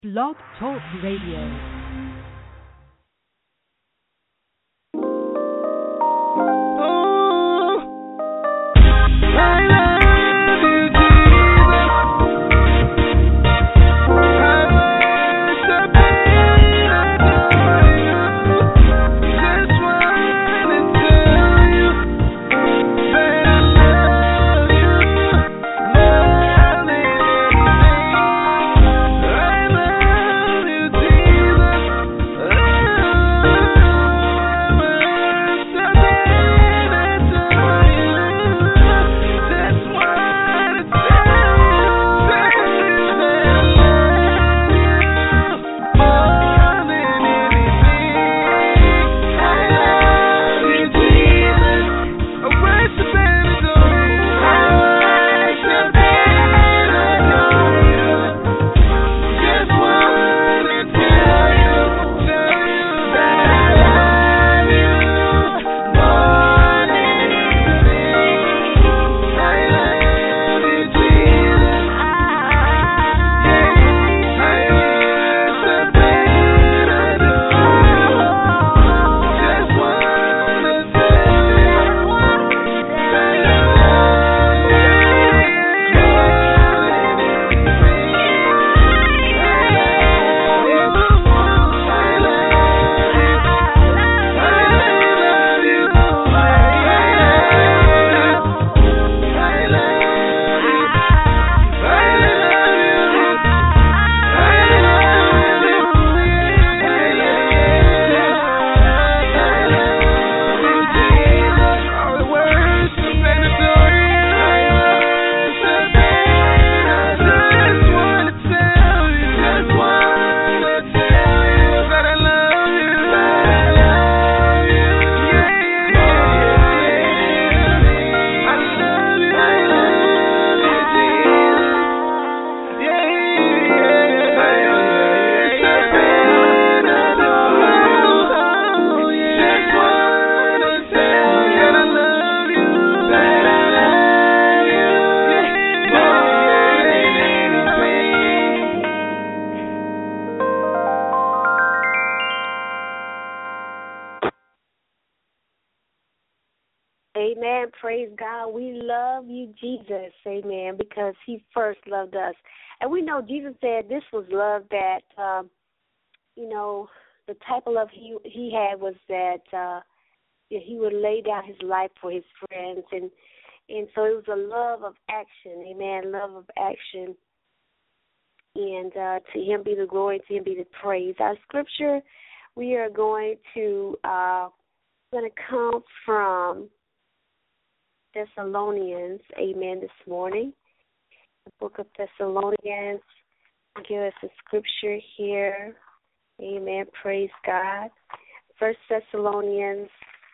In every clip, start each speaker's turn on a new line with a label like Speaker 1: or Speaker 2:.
Speaker 1: Blog Talk Radio.
Speaker 2: Amen. Praise God. We love you, Jesus. Amen. Because he first loved us. And we know Jesus said this was love that, the type of love he had was that he would lay down his life for his friends. And so it was a love of action. Amen. Love of action. And to him be the glory, to him be the praise. Our scripture, we are going to come from Thessalonians, amen, this morning. The book of Thessalonians. Give us a scripture here. Amen. Praise God. First Thessalonians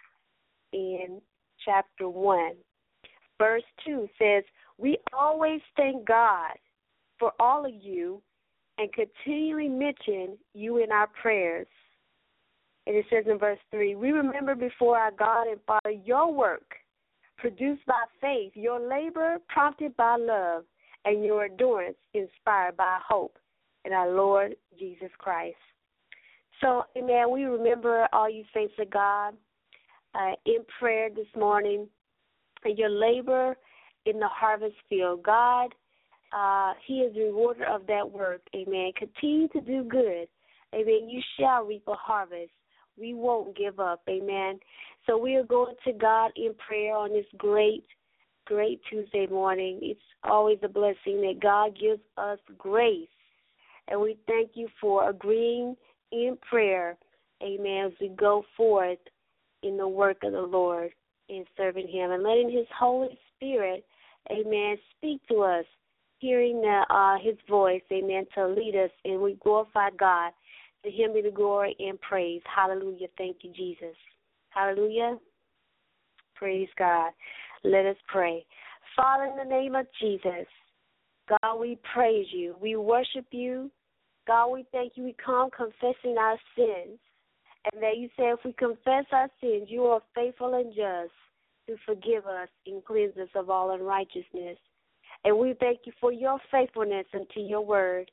Speaker 2: in chapter 1. Verse 2 says, "We always thank God for all of you and continually mention you in our prayers." And it says in verse 3, "We remember before our God and Father your work, produced by faith, your labor prompted by love, and your endurance inspired by hope in our Lord Jesus Christ." So, amen, we remember all you saints of God in prayer this morning, and your labor in the harvest field. God, he is the rewarder of that work, amen. Continue to do good, amen. You shall reap a harvest. We won't give up, amen. So we are going to God in prayer on this great Tuesday morning. It's always a blessing that God gives us grace. And we thank you for agreeing in prayer, amen, as we go forth in the work of the Lord and serving him and letting his Holy Spirit, amen, speak to us, hearing his voice, amen, to lead us. And we glorify God. To him be the glory and praise. Hallelujah. Thank you, Jesus. Hallelujah. Praise God. Let us pray. Father, in the name of Jesus, God, we praise you. We worship you. God, we thank you. We come confessing our sins. And that you say if we confess our sins, you are faithful and just to forgive us and cleanse us of all unrighteousness. And we thank you for your faithfulness unto your word.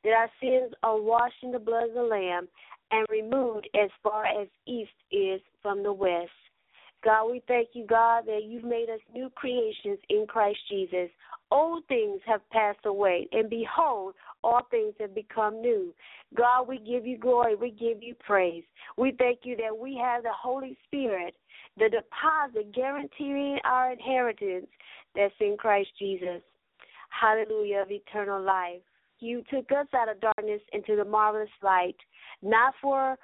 Speaker 2: that our sins are washed in the blood of the Lamb and removed as far as east is from the west. God, we thank you, God, that you've made us new creations in Christ Jesus. Old things have passed away, and behold, all things have become new. God, we give you glory. We give you praise. We thank you that we have the Holy Spirit, the deposit guaranteeing our inheritance that's in Christ Jesus. Hallelujah, of eternal life. You took us out of darkness into the marvelous light, not for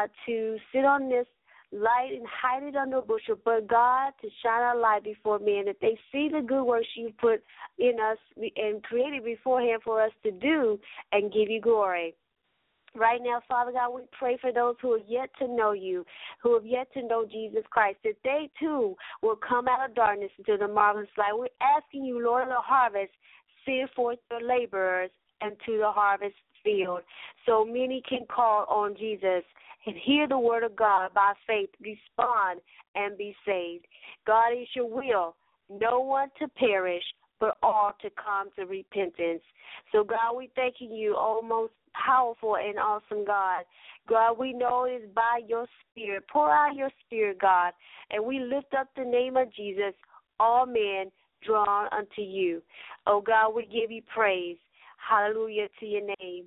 Speaker 2: to sit on this light and hide it under a bushel, but God, to shine our light before men, that they see the good works you put in us and created beforehand for us to do and give you glory. Right now, Father God, we pray for those who have yet to know you, who have yet to know Jesus Christ, that they too will come out of darkness into the marvelous light. We're asking you, Lord of the harvest, send forth your laborers into the harvest field so many can call on Jesus and hear the word of God by faith, respond, and be saved. God, is your will, no one to perish, but all to come to repentance. So, God, we thanking you, oh most powerful and awesome God. God, we know it is by your Spirit. Pour out your Spirit, God, and we lift up the name of Jesus, all men drawn unto you. Oh, God, we give you praise. Hallelujah to your name.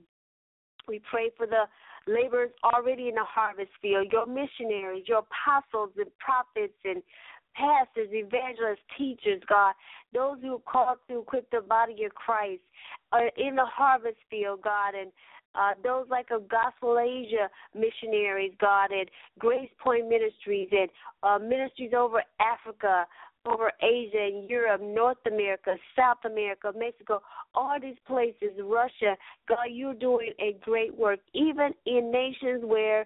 Speaker 2: We pray for the laborers already in the harvest field, your missionaries, your apostles and prophets and pastors, evangelists, teachers, God, those who are called to equip the body of Christ are in the harvest field, God, and those like a Gospel Asia missionaries, God, and Grace Point Ministries and ministries over Africa, over Asia and Europe, North America, South America, Mexico, all these places, Russia. God, you're doing a great work, even in nations where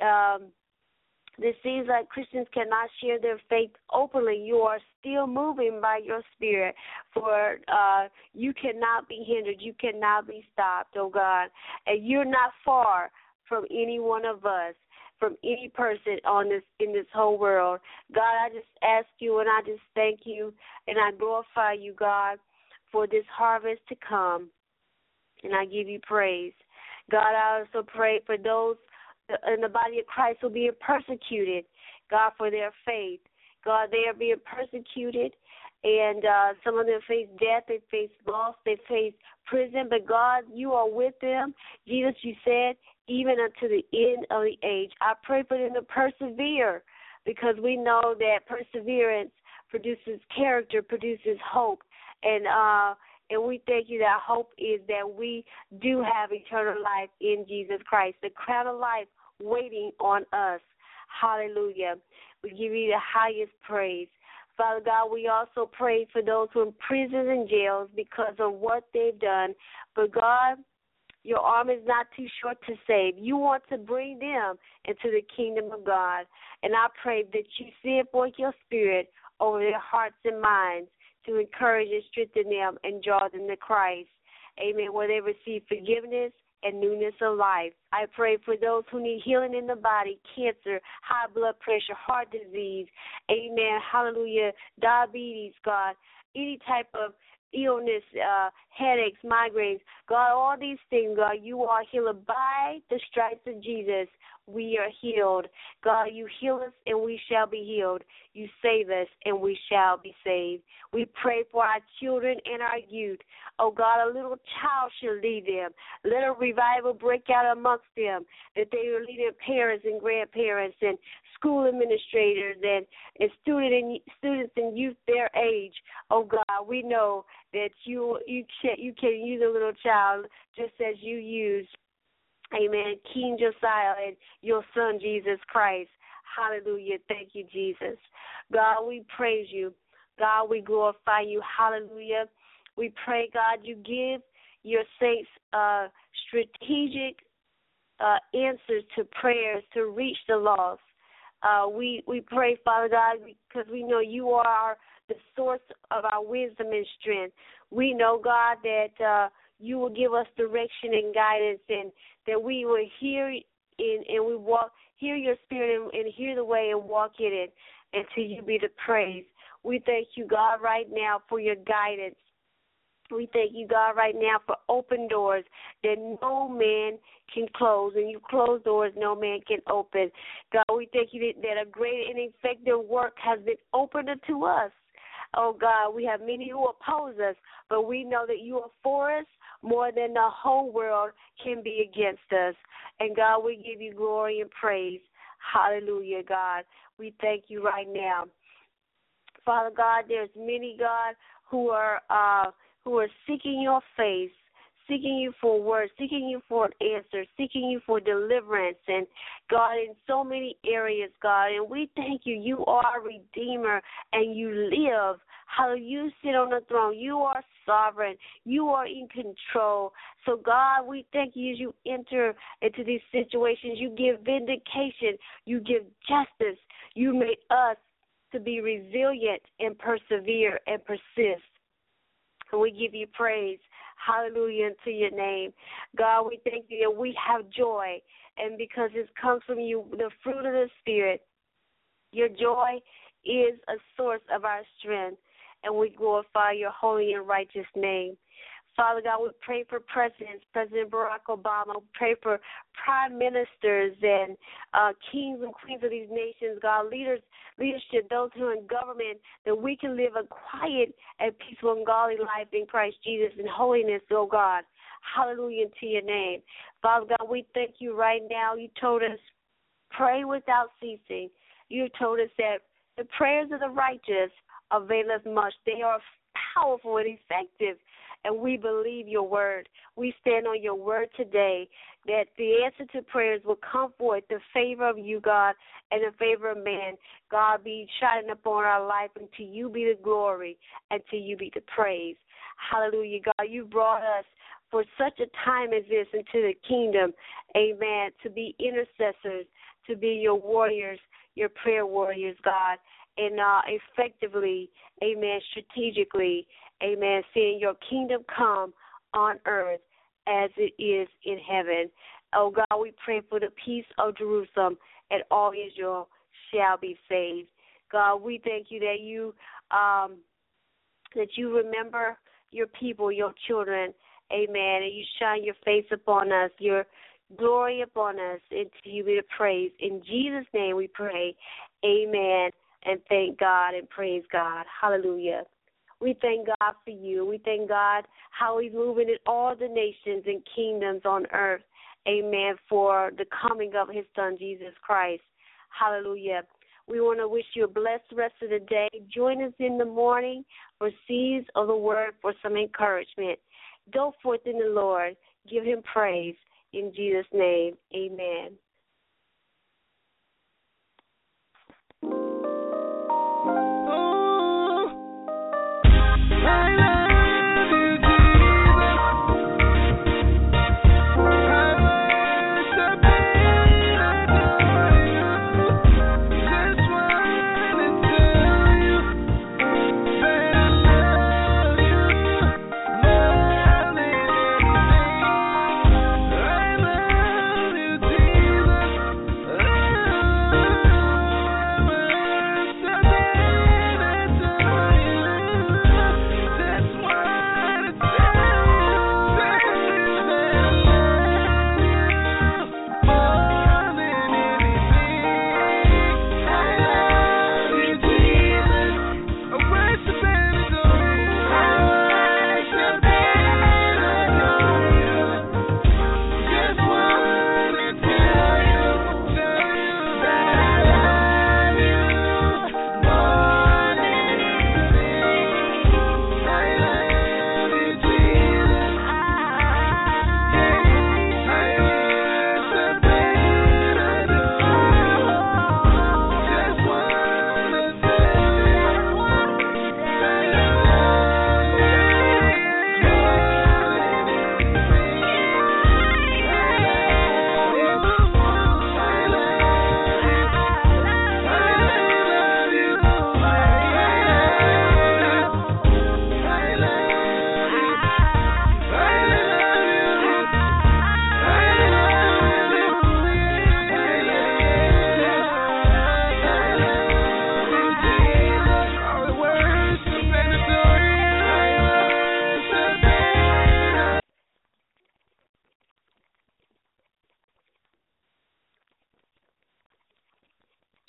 Speaker 2: it seems like Christians cannot share their faith openly. You are still moving by your Spirit, for you cannot be hindered. You cannot be stopped, oh God. And you're not far from any one of us, from any person in this whole world. God, I just ask you and I just thank you and I glorify you, God, for this harvest to come. And I give you praise. God, I also pray for those in the body of Christ who are being persecuted, God, for their faith. God, they are being persecuted, and some of them face death, they face loss, they face prison, but God, you are with them. Jesus, you said, even unto the end of the age. I pray for them to persevere, because we know that perseverance produces character, produces hope, and we thank you that hope is that we do have eternal life in Jesus Christ, the crown of life waiting on us. Hallelujah. We give you the highest praise. Father God, we also pray for those who are in prisons and jails because of what they've done. But God, your arm is not too short to save. You want to bring them into the kingdom of God. And I pray that you send forth your Spirit over their hearts and minds to encourage and strengthen them and draw them to Christ. Amen. Where they receive forgiveness and newness of life. I pray for those who need healing in the body, cancer, high blood pressure, heart disease. Amen. Hallelujah. Diabetes, God. Any type of illness, headaches, migraines. God, all these things, God, you are healer. By the stripes of Jesus, we are healed. God, you heal us and we shall be healed. You save us and we shall be saved. We pray for our children and our youth. Oh, God, a little child shall lead them. Let a revival break out amongst them, that they will lead their parents and grandparents and school administrators and students and youth their age. Oh, God, we know that you can use a little child just as you used, amen, King Josiah and your son, Jesus Christ. Hallelujah. Thank you, Jesus. God, we praise you. God, we glorify you. Hallelujah. We pray, God, you give your saints strategic answers to prayers to reach the lost. We pray, Father God, because we know you are the source of our wisdom and strength. We know, God, that you will give us direction and guidance, and that we will hear and we hear your Spirit and hear the way and walk in it until you be the praise. We thank you, God, right now for your guidance We thank you, God, right now for open doors that no man can close. And you close doors no man can open. God, we thank you that a great and effective work has been opened unto us. Oh, God, we have many who oppose us, but we know that you are for us more than the whole world can be against us. And, God, we give you glory and praise. Hallelujah, God. We thank you right now. Father God, there's many, God, who are seeking your face, seeking you for words, seeking you for an answer, seeking you for deliverance, and, God, in so many areas, God, and we thank you. You are a redeemer, and you live. How you sit on the throne. You are sovereign. You are in control. So, God, we thank you as you enter into these situations. You give vindication. You give justice. You make us to be resilient and persevere and persist. And we give you praise. Hallelujah to your name. God, we thank you that we have joy. And because it comes from you, the fruit of the Spirit, your joy is a source of our strength. And we glorify your holy and righteous name. Father God, we pray for presidents, President Barack Obama. We pray for prime ministers and kings and queens of these nations, God, leadership, those who are in government, that we can live a quiet and peaceful and godly life in Christ Jesus in holiness, oh God. Hallelujah to your name. Father God, we thank you right now. You told us, pray without ceasing. You told us that the prayers of the righteous availeth much. They are powerful and effective. And we believe your word. We stand on your word today that the answer to prayers will come forth, the favor of you, God, and the favor of man. God, be shining upon our life, and to you be the glory, and to you be the praise. Hallelujah, God. You brought us for such a time as this into the kingdom, amen, to be intercessors, to be your warriors, your prayer warriors, God, and effectively, amen, strategically, amen, seeing your kingdom come on earth as it is in heaven. Oh, God, we pray for the peace of Jerusalem, and all Israel shall be saved. God, we thank you that you remember your people, your children, amen, and you shine your face upon us, your glory upon us, and to you be the praise. In Jesus' name we pray, amen, and thank God and praise God. Hallelujah. We thank God for you. We thank God how he's moving in all the nations and kingdoms on earth. Amen. For the coming of his son, Jesus Christ. Hallelujah. We want to wish you a blessed rest of the day. Join us in the morning for Seeds of the Word for some encouragement. Go forth in the Lord. Give him praise. In Jesus' name, amen.